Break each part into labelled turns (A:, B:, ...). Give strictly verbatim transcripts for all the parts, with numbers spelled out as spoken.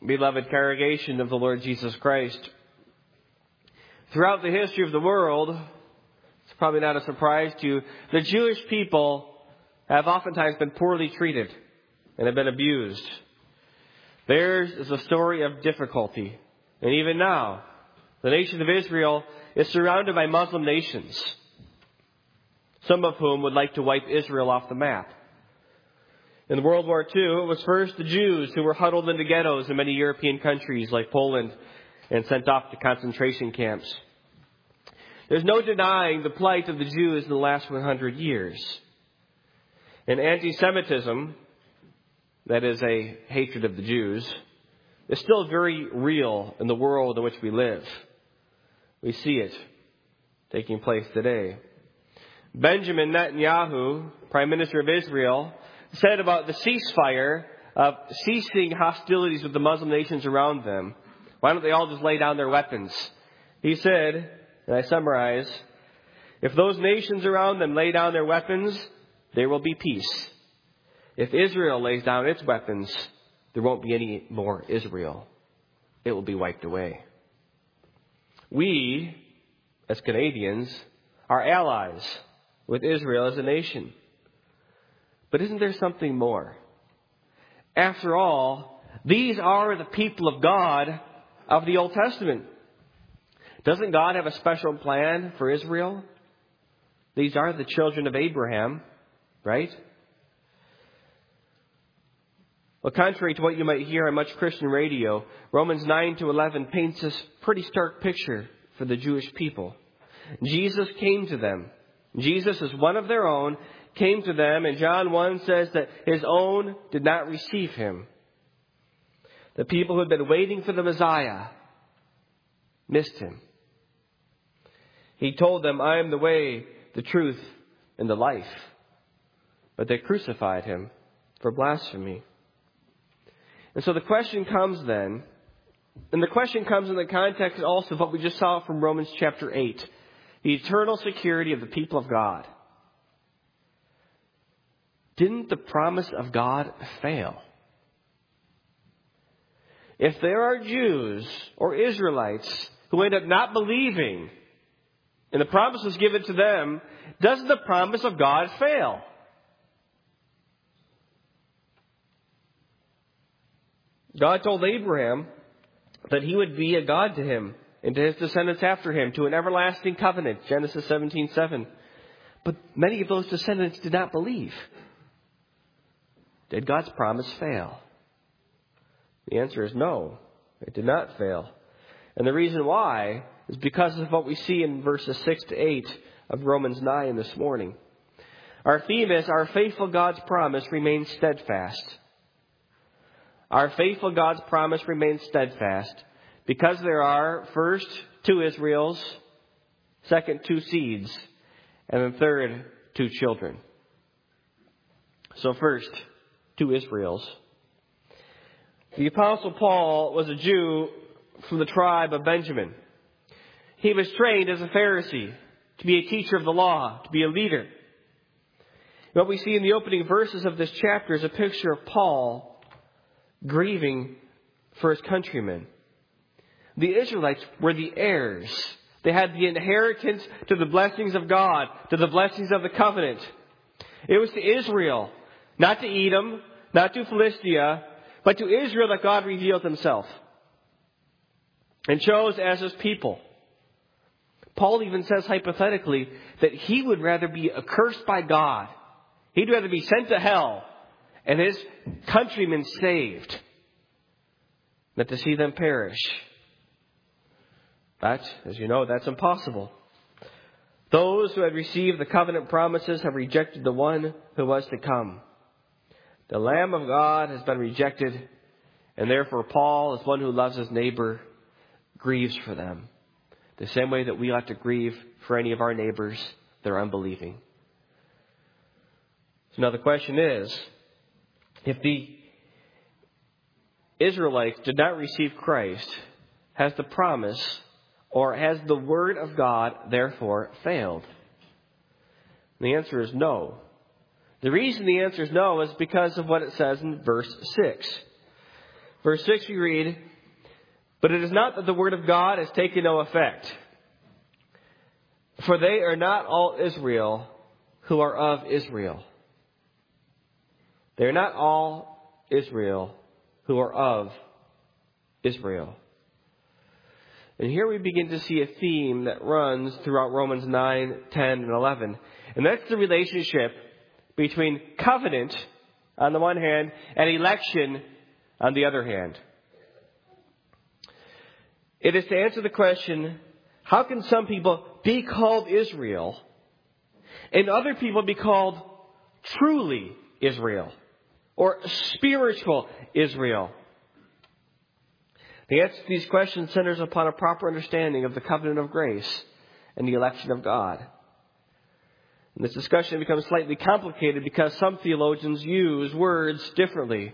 A: beloved congregation of the Lord Jesus Christ. Throughout the history of the world, it's probably not a surprise to you, the Jewish people have oftentimes been poorly treated and have been abused. Theirs is a story of difficulty. And even now, the nation of Israel is surrounded by Muslim nations, some of whom would like to wipe Israel off the map. In World War Two, it was first the Jews who were huddled into ghettos in many European countries like Poland and sent off to concentration camps. There's no denying the plight of the Jews in the last one hundred years. And anti-Semitism, that is a hatred of the Jews, is still very real in the world in which we live. We see it taking place today. Benjamin Netanyahu, Prime Minister of Israel, said about the ceasefire of ceasing hostilities with the Muslim nations around them. Why don't they all just lay down their weapons? He said, and I summarize, if those nations around them lay down their weapons, there will be peace. If Israel lays down its weapons, there won't be any more Israel. It will be wiped away. We, as Canadians, are allies with Israel as a nation. But isn't there something more? After all, these are the people of God of the Old Testament. Doesn't God have a special plan for Israel? These are the children of Abraham, right? Well, contrary to what you might hear on much Christian radio, Romans nine to eleven paints this pretty stark picture for the Jewish people. Jesus came to them. Jesus, as one of their own, came to them, and John one says that his own did not receive him. The people who had been waiting for the Messiah missed him. He told them, I am the way, the truth, and the life. But they crucified him for blasphemy. And so the question comes then, and the question comes in the context also of what we just saw from Romans chapter eight, the eternal security of the people of God. Didn't the promise of God fail? If there are Jews or Israelites who end up not believing and the promise was given to them, doesn't the promise of God fail? God told Abraham that he would be a God to him and to his descendants after him, to an everlasting covenant, Genesis seventeen seven. But many of those descendants did not believe. Did God's promise fail? The answer is no, it did not fail. And the reason why is because of what we see in verses six to eight of Romans nine this morning. Our theme is, our faithful God's promise remains steadfast. Our faithful God's promise remains steadfast because there are, first, two Israels, second, two seeds, and then third, two children. So first, two Israels. The Apostle Paul was a Jew from the tribe of Benjamin. He was trained as a Pharisee, to be a teacher of the law, to be a leader. What we see in the opening verses of this chapter is a picture of Paul grieving for his countrymen. The Israelites were the heirs. They had the inheritance to the blessings of God, to the blessings of the covenant. It was to Israel, not to Edom, not to Philistia, but to Israel that God revealed himself and chose as his people. Paul even says hypothetically that he would rather be accursed by God. He'd rather be sent to hell and his countrymen saved than to see them perish. But, as you know, that's impossible. Those who had received the covenant promises have rejected the one who was to come. The Lamb of God has been rejected, and therefore Paul, as one who loves his neighbor, grieves for them. The same way that we ought to grieve for any of our neighbors that are unbelieving. So now the question is, if the Israelites did not receive Christ, has the promise or has the word of God therefore failed? And the answer is no. The reason the answer is no is because of what it says in verse six. Verse six we read, "But it is not that the word of God has taken no effect. For they are not all Israel who are of Israel." They are not all Israel who are of Israel. And here we begin to see a theme that runs throughout Romans nine, ten, and eleven. And that's the relationship between covenant on the one hand and election on the other hand. It is to answer the question, how can some people be called Israel and other people be called truly Israel or spiritual Israel? The answer to these questions centers upon a proper understanding of the covenant of grace and the election of God. And this discussion becomes slightly complicated because some theologians use words differently.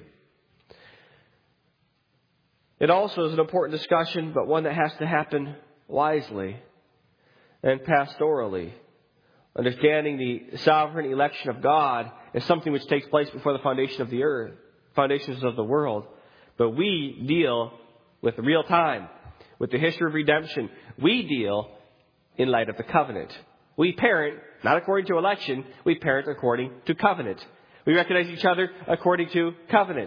A: It also is an important discussion, but one that has to happen wisely and pastorally. Understanding the sovereign election of God is something which takes place before the foundation of the earth, foundations of the world. But we deal with real time, with the history of redemption. We deal in light of the covenant. We parent, not according to election, we parent according to covenant. We recognize each other according to covenant.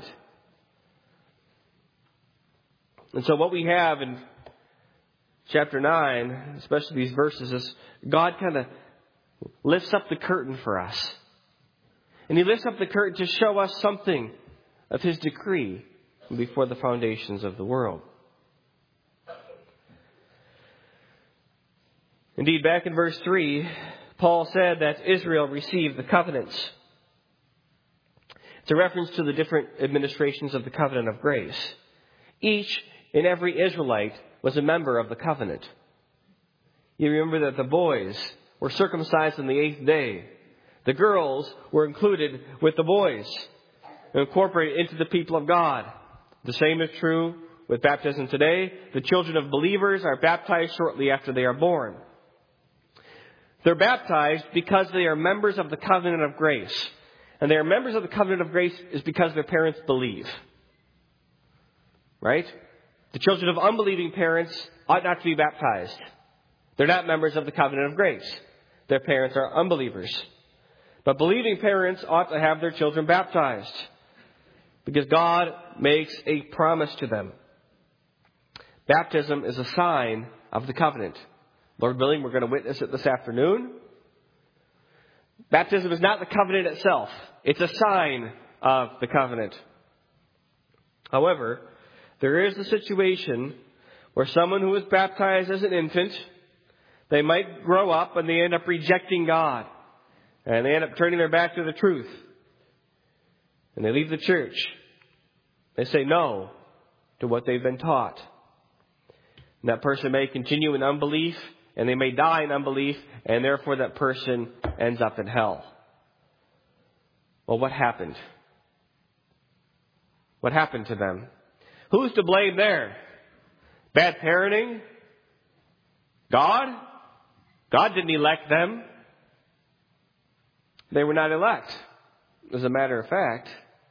A: And so what we have in chapter nine, especially these verses, is God kind of lifts up the curtain for us. And He lifts up the curtain to show us something of His decree before the foundations of the world. Indeed, back in verse three, Paul said that Israel received the covenants. It's a reference to the different administrations of the covenant of grace. Each and every Israelite was a member of the covenant. You remember that the boys were circumcised on the eighth day. The girls were included with the boys, incorporated into the people of God. The same is true with baptism today. The children of believers are baptized shortly after they are born. They're baptized because they are members of the covenant of grace. And they are members of the covenant of grace is because their parents believe. Right? The children of unbelieving parents ought not to be baptized. They're not members of the covenant of grace. Their parents are unbelievers. But believing parents ought to have their children baptized because God makes a promise to them. Baptism is a sign of the covenant. Lord willing, we're going to witness it this afternoon. Baptism is not the covenant itself. It's a sign of the covenant. However, there is a situation where someone who was baptized as an infant, they might grow up and they end up rejecting God. And they end up turning their back to the truth. And they leave the church. They say no to what they've been taught. And that person may continue in unbelief, and they may die in unbelief, and therefore that person ends up in hell. Well, what happened? What happened to them? Who's to blame there? Bad parenting? God? God didn't elect them. They were not elect, as a matter of fact.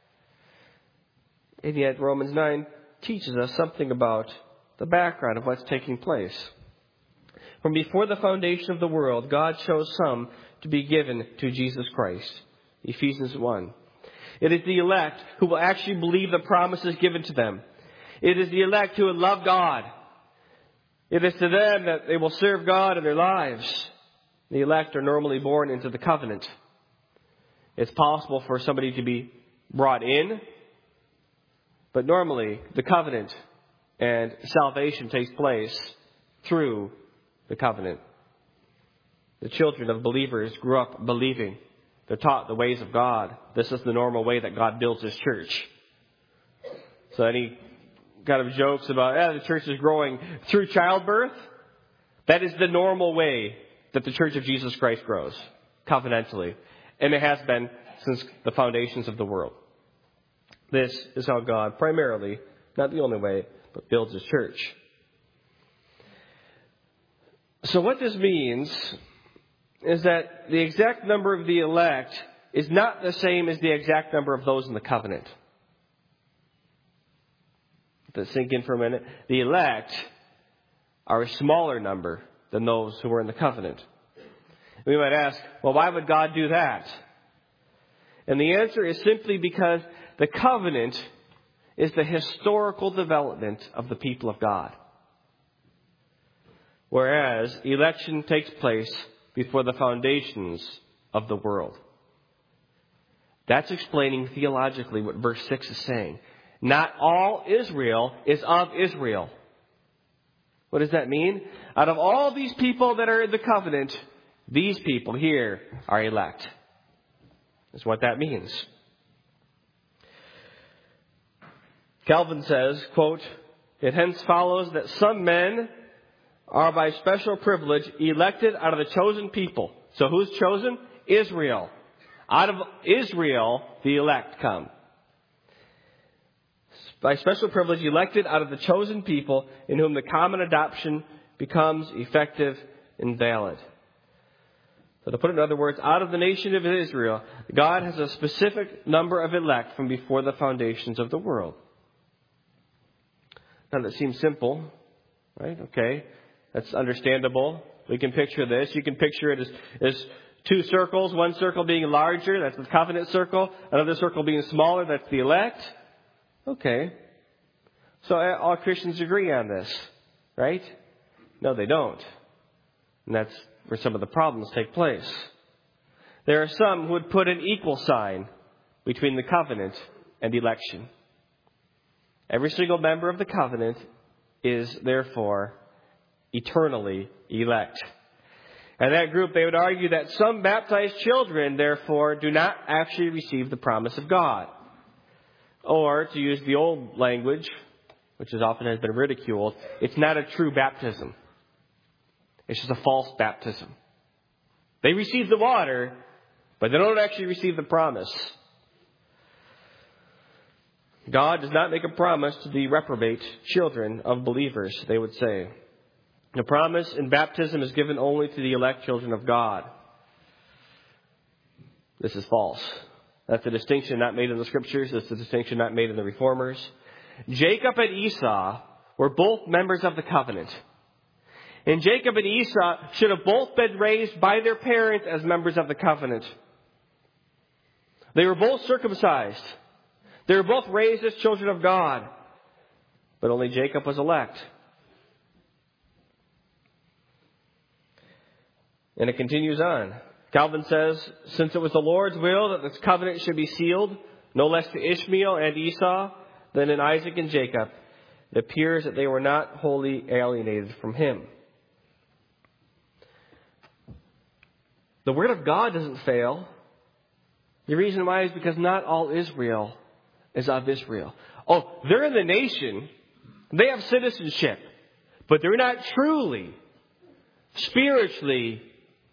A: And yet Romans nine teaches us something about the background of what's taking place. From before the foundation of the world, God chose some to be given to Jesus Christ. Ephesians one. It is the elect who will actually believe the promises given to them. It is the elect who will love God. It is to them that they will serve God in their lives. The elect are normally born into the covenant. It's possible for somebody to be brought in, but normally the covenant and salvation takes place through the covenant. The children of believers grew up believing. They're taught the ways of God. This is the normal way that God builds His church. So any kind of jokes about, yeah, the church is growing through childbirth, that is the normal way that the Church of Jesus Christ grows, covenantally. And it has been since the foundations of the world. This is how God primarily, not the only way, but builds His church. So what this means is that the exact number of the elect is not the same as the exact number of those in the covenant. that sink in for a minute. The elect are a smaller number than those who were in the covenant. We might ask, well, why would God do that? And the answer is simply because the covenant is the historical development of the people of God. Whereas election takes place before the foundations of the world. That's explaining theologically what verse six is saying. Not all Israel is of Israel. What does that mean? Out of all these people that are in the covenant, these people here are elect. That's what that means. Calvin says, quote, "It hence follows that some men are by special privilege elected out of the chosen people." So who's chosen? Israel. Out of Israel, the elect come. By special privilege, elected out of the chosen people in whom the common adoption becomes effective and valid. So to put it in other words, out of the nation of Israel, God has a specific number of elect from before the foundations of the world. Now that seems simple, right? Okay, that's understandable. We can picture this. You can picture it as, as two circles, one circle being larger, that's the covenant circle, another circle being smaller, that's the elect. Okay. So all Christians agree on this, right? No, they don't. And that's where some of the problems take place. There are some who would put an equal sign between the covenant and election. Every single member of the covenant is therefore eternally elect. And that group, they would argue that some baptized children, therefore, do not actually receive the promise of God. Or, to use the old language, which is often has been ridiculed, it's not a true baptism. It's just a false baptism. They receive the water, but they don't actually receive the promise. God does not make a promise to the reprobate children of believers, they would say. The promise in baptism is given only to the elect children of God. This is false. That's a distinction not made in the Scriptures. It's a distinction not made in the Reformers. Jacob and Esau were both members of the covenant. And Jacob and Esau should have both been raised by their parents as members of the covenant. They were both circumcised. They were both raised as children of God. But only Jacob was elect. And it continues on. Calvin says, "Since it was the Lord's will that this covenant should be sealed, no less to Ishmael and Esau than in Isaac and Jacob, it appears that they were not wholly alienated from him." The word of God doesn't fail. The reason why is because not all Israel is of Israel. Oh, they're in the nation. They have citizenship. But they're not truly, spiritually,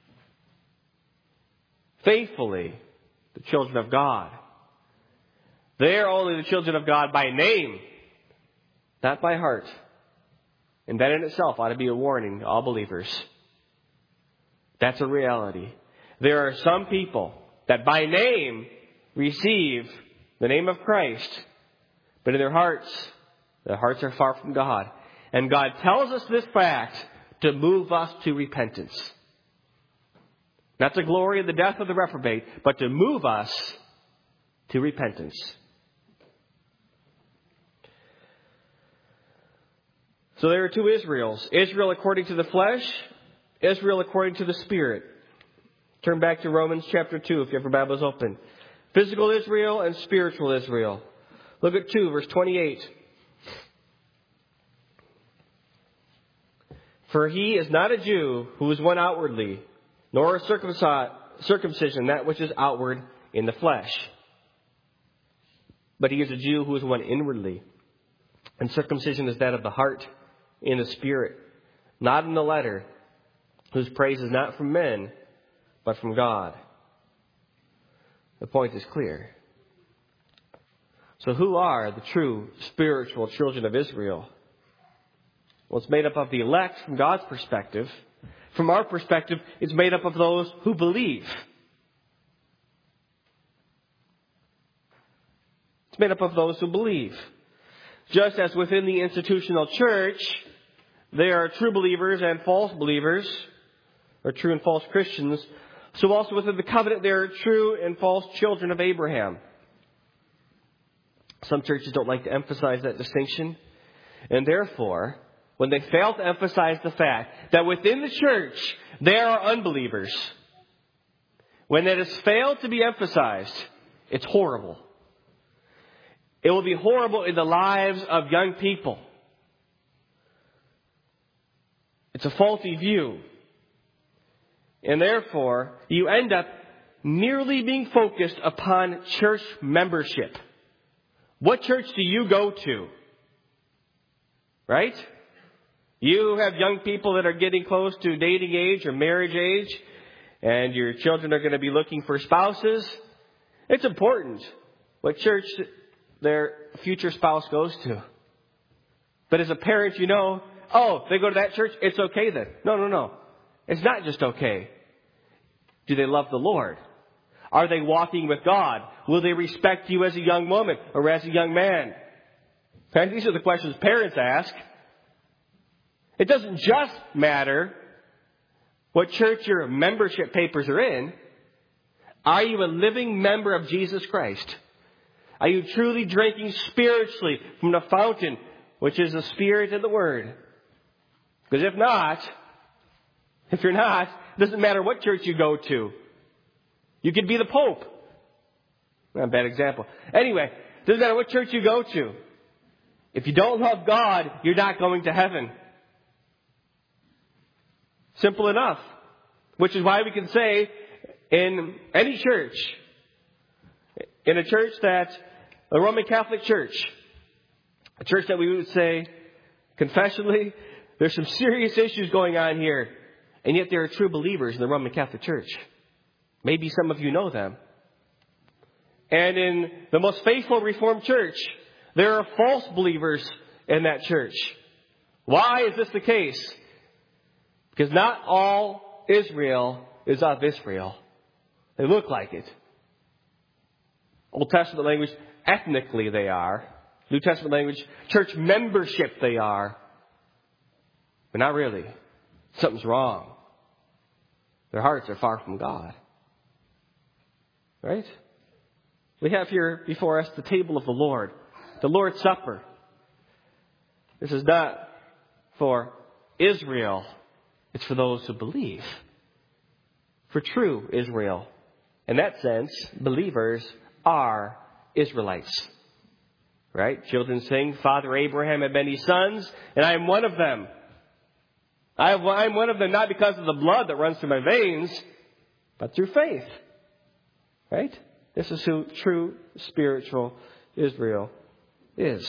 A: faithfully the children of God. They are only the children of God by name, not by heart. And that in itself ought to be a warning to all believers. That's a reality. There are some people that by name receive the name of Christ, but in their hearts, their hearts are far from God. And God tells us this fact to move us to repentance. Not to glory in the death of the reprobate, but to move us to repentance. So there are two Israels. Israel according to the flesh, Israel according to the Spirit. Turn back to Romans chapter two if you have your Bibles open. Physical Israel and spiritual Israel. Look at two, verse twenty-eight. "For he is not a Jew who is one outwardly, nor a circumcision, that which is outward in the flesh. But he is a Jew who is one inwardly. And circumcision is that of the heart, in the spirit, not in the letter, whose praise is not from men, but from God." The point is clear. So who are the true spiritual children of Israel? Well, it's made up of the elect from God's perspective. From our perspective, it's made up of those who believe. It's made up of those who believe. just as within the institutional church, there are true believers and false believers, or true and false Christians, so also within the covenant there are true and false children of Abraham. Some churches don't like to emphasize that distinction, and therefore, when they fail to emphasize the fact that within the church there are unbelievers, when that has failed to be emphasized, it's horrible. It will be horrible in the lives of young people. It's a faulty view. And therefore, you end up merely being focused upon church membership. What church do you go to? Right? You have young people that are getting close to dating age or marriage age, and your children are going to be looking for spouses. It's important what church their future spouse goes to. But as a parent, you know, oh, they go to that church, it's okay then. No, no, no. It's not just okay. Do they love the Lord? Are they walking with God? Will they respect you as a young woman or as a young man? These are the questions parents ask. It doesn't just matter what church your membership papers are in. Are you a living member of Jesus Christ? Are you truly drinking spiritually from the fountain, which is the Spirit and the Word? Because if not, if you're not, it doesn't matter what church you go to. You could be the Pope. Not a bad example. Anyway, it doesn't matter what church you go to. If you don't love God, you're not going to heaven. Simple enough. Which is why we can say in any church, in a church that, a Roman Catholic church, a church that we would say, confessionally, there's some serious issues going on here. And yet there are true believers in the Roman Catholic Church. Maybe some of you know them. And in the most faithful Reformed Church, there are false believers in that church. Why is this the case? Because not all Israel is of Israel. They look like it. Old Testament language, ethnically they are. New Testament language, church membership they are. But not really. Something's wrong. Their hearts are far from God. Right? We have here before us the table of the Lord. The Lord's Supper. This is not for Israel. It's for those who believe. For true Israel. In that sense, believers are Israelites. Right? Children sing, Father Abraham had many sons, and I am one of them. I am one of them not because of the blood that runs through my veins, but through faith. Right? This is who true spiritual Israel is.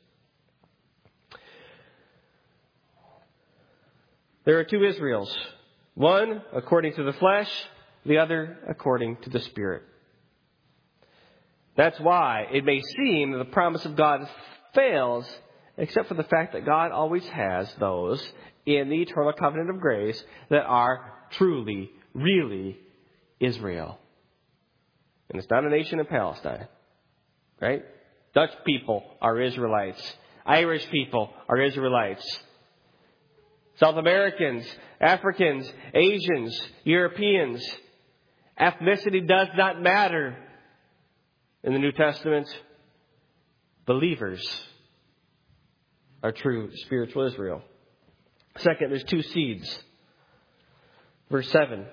A: There are two Israels. One according to the flesh, the other according to the Spirit. That's why it may seem that the promise of God fails, except for the fact that God always has those in the eternal covenant of grace that are truly, really Israel. And it's not a nation in Palestine. Right? Dutch people are Israelites. Irish people are Israelites. South Americans, Africans, Asians, Europeans. Ethnicity does not matter in the New Testament. Believers are true spiritual Israel. Second, there's two seeds. Verse seven.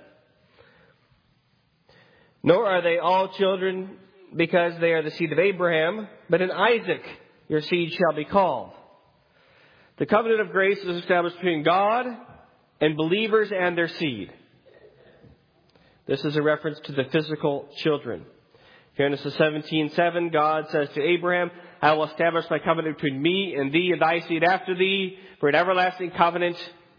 A: Nor are they all children because they are the seed of Abraham, but in Isaac your seed shall be called. The covenant of grace is established between God and believers and their seed. This is a reference to the physical children. Genesis seventeen seven, God says to Abraham, I will establish my covenant between me and thee and thy seed after thee for an everlasting covenant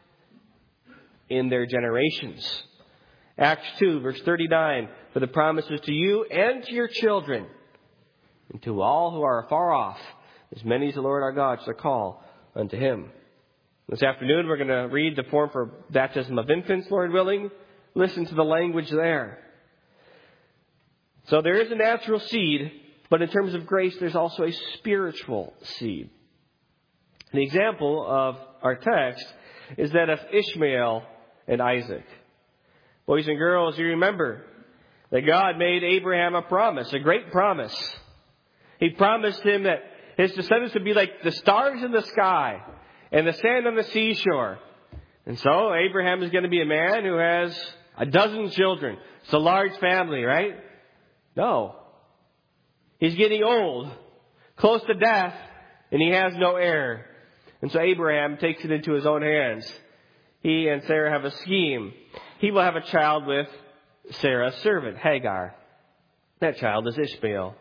A: in their generations. Acts two, verse thirty-nine, for the promises to you and to your children and to all who are afar off, as many as the Lord our God shall call unto him. This afternoon we're going to read the form for baptism of infants, Lord willing. Listen to the language there. So there is a natural seed, but in terms of grace, there's also a spiritual seed. The example of our text is that of Ishmael and Isaac. Boys and girls, you remember that God made Abraham a promise, a great promise. He promised him that his descendants would be like the stars in the sky and the sand on the seashore. And so Abraham is going to be a man who has a dozen children. It's a large family, right? No. He's getting old, close to death, and he has no heir. And so Abraham takes it into his own hands. He and Sarah have a scheme. He will have a child with Sarah's servant, Hagar. That child is Ishmael.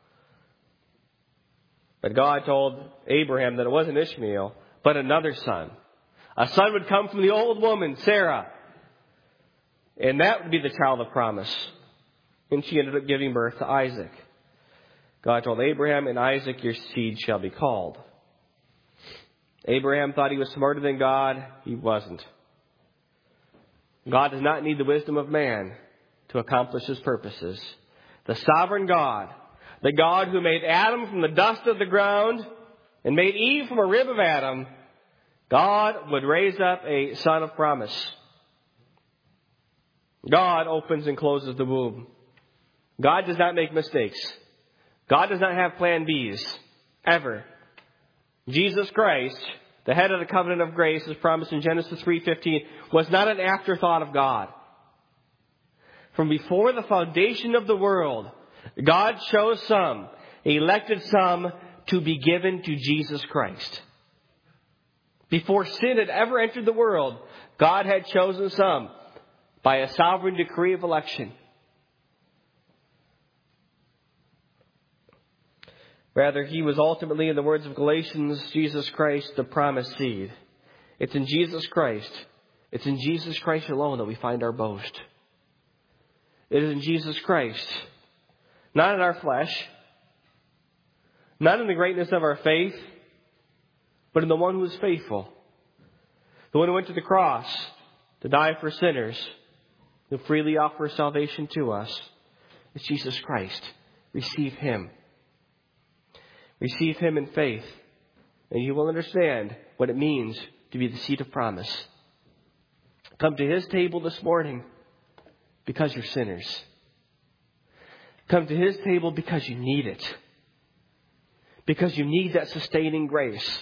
A: But God told Abraham that it wasn't Ishmael, but another son. A son would come from the old woman, Sarah. And that would be the child of promise. And she ended up giving birth to Isaac. God told Abraham, "In Isaac your seed shall be called." Abraham thought he was smarter than God. He wasn't. God does not need the wisdom of man to accomplish his purposes. The sovereign God, the God who made Adam from the dust of the ground and made Eve from a rib of Adam, God would raise up a son of promise. God opens and closes the womb. God does not make mistakes. God does not have plan B's, ever. Jesus Christ, the head of the covenant of grace, as promised in Genesis three fifteen, was not an afterthought of God. From before the foundation of the world, God chose some, elected some, to be given to Jesus Christ. Before sin had ever entered the world, God had chosen some by a sovereign decree of election. Rather, he was ultimately, in the words of Galatians, Jesus Christ, the promised seed. It's in Jesus Christ. It's in Jesus Christ alone that we find our boast. It is in Jesus Christ. Not in our flesh. Not in the greatness of our faith. But in the one who is faithful. The one who went to the cross to die for sinners. Who freely offers salvation to us. It's Jesus Christ. Receive Him. Receive Him in faith, and you will understand what it means to be the seed of promise. Come to His table this morning because you're sinners. Come to His table because you need it. Because you need that sustaining grace.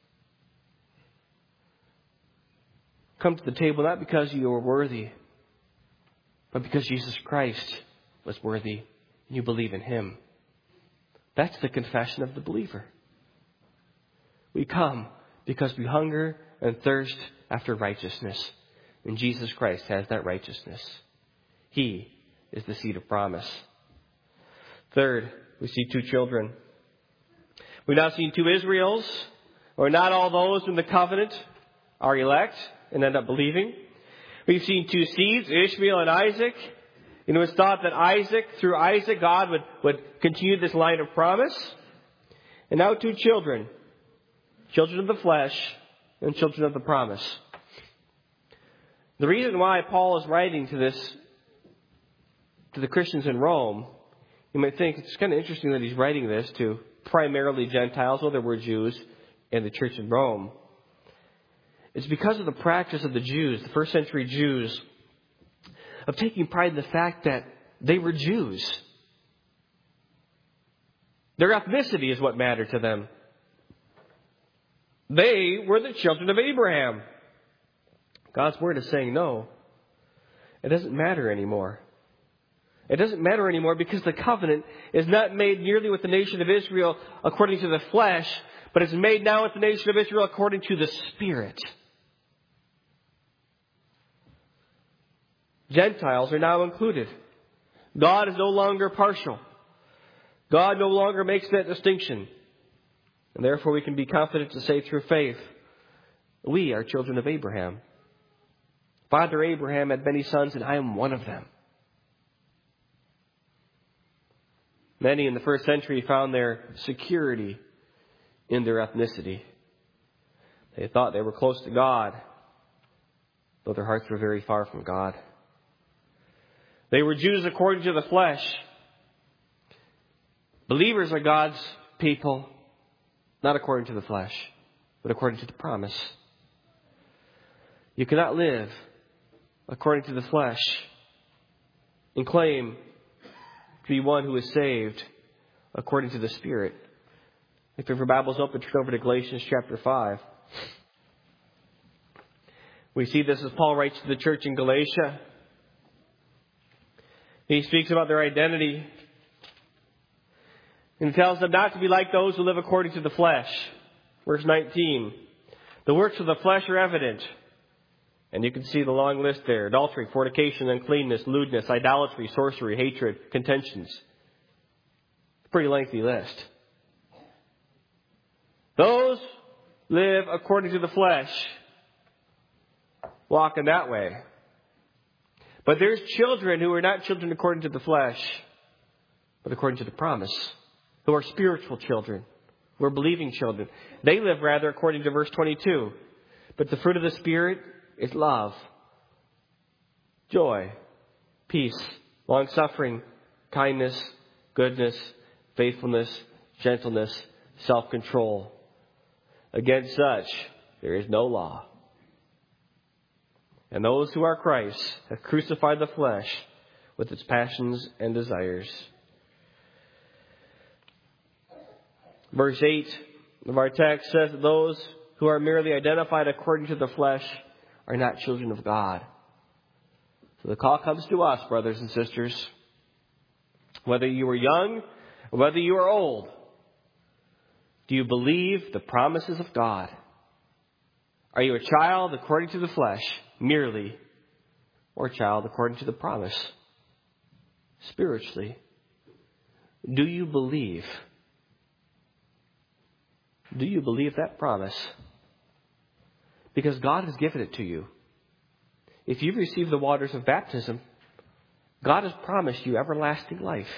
A: Come to the table not because you are worthy, but because Jesus Christ was worthy and you believe in Him. That's the confession of the believer. We come because we hunger and thirst after righteousness. And Jesus Christ has that righteousness. He is the seed of promise. Third, we see two children. We've now seen two Israels, or not all those in the covenant are elect and end up believing. We've seen two seeds, Ishmael and Isaac. And it was thought that Isaac, through Isaac, God would, would continue this line of promise. And now two children. Children of the flesh and children of the promise. The reason why Paul is writing to this, to the Christians in Rome, you might think it's kind of interesting that he's writing this to primarily Gentiles, though there were Jews in the church in Rome. It's because of the practice of the Jews, the first century Jews, of taking pride in the fact that they were Jews. Their ethnicity is what mattered to them. They were the children of Abraham. God's word is saying no. It doesn't matter anymore. It doesn't matter anymore because the covenant is not made merely with the nation of Israel according to the flesh, but it's made now with the nation of Israel according to the Spirit. Gentiles are now included. God is no longer partial. God no longer makes that distinction. And therefore we can be confident to say through faith, we are children of Abraham. Father Abraham had many sons and I am one of them. Many in the first century found their security in their ethnicity. They thought they were close to God, though their hearts were very far from God. They were Jews according to the flesh. Believers are God's people, not according to the flesh. but according to the promise. You cannot live according to the flesh and claim to be one who is saved according to the Spirit. If you have your Bibles open, turn over to Galatians chapter five. We see this as Paul writes to the church in Galatia. He speaks about their identity. And he tells them not to be like those who live according to the flesh. Verse nineteen. The works of the flesh are evident. And you can see the long list there. Adultery, fornication, uncleanness, lewdness, idolatry, sorcery, hatred, contentions. It's a pretty lengthy list. Those live according to the flesh, walk in that way. But there's children who are not children according to the flesh, but according to the promise, who are spiritual children, who are believing children. They live rather according to verse twenty-two. But the fruit of the Spirit is love, joy, peace, long-suffering, kindness, goodness, faithfulness, gentleness, self-control. Against such there is no law. And those who are Christ have crucified the flesh with its passions and desires. Verse eight of our text says that those who are merely identified according to the flesh are not children of God. So the call comes to us, brothers and sisters. Whether you are young or whether you are old, do you believe the promises of God? Are you a child according to the flesh, merely, or a child according to the promise, spiritually? Do you believe? Do you believe that promise? Because God has given it to you. If you've received the waters of baptism, God has promised you everlasting life.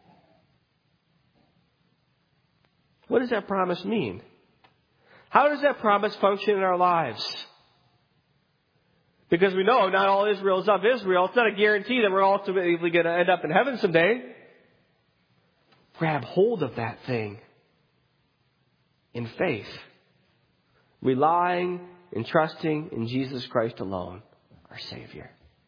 A: What does that promise mean? How does that promise function in our lives? Because we know not all Israel is of Israel. It's not a guarantee that we're ultimately going to end up in heaven someday. Grab hold of that thing in faith, relying and trusting in Jesus Christ alone, our Savior.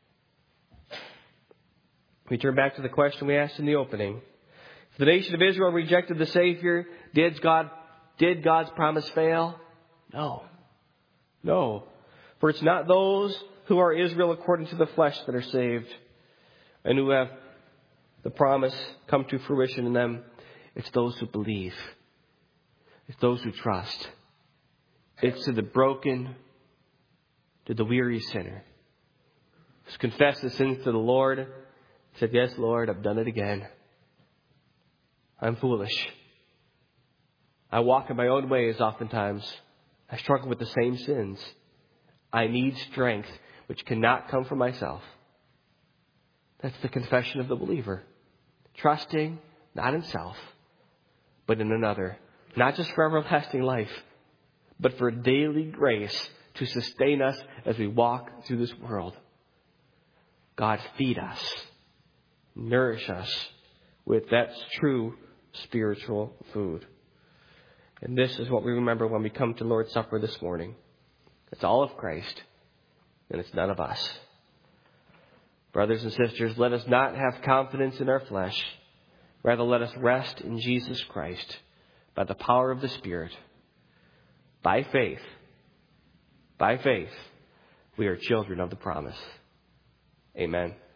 A: We turn back to the question we asked in the opening. If the nation of Israel rejected the Savior, did God, did God's promise fail? No. No. For it's not those who are Israel according to the flesh that are saved and who have the promise come to fruition in them. It's those who believe. It's those who trust. It's to the broken, to the weary sinner who's confessed his sins to the Lord, said, yes, Lord, I've done it again. I'm foolish. I walk in my own ways oftentimes. I struggle with the same sins. I need strength, which cannot come from myself. That's the confession of the believer. Trusting not in self, but in another. Not just for everlasting life, but for daily grace to sustain us as we walk through this world. God, feed us, nourish us with that true spiritual food. And this is what we remember when we come to Lord's Supper this morning. It's all of Christ, and it's none of us. Brothers and sisters, let us not have confidence in our flesh. Rather, let us rest in Jesus Christ by the power of the Spirit. By faith, by faith, we are children of the promise. Amen.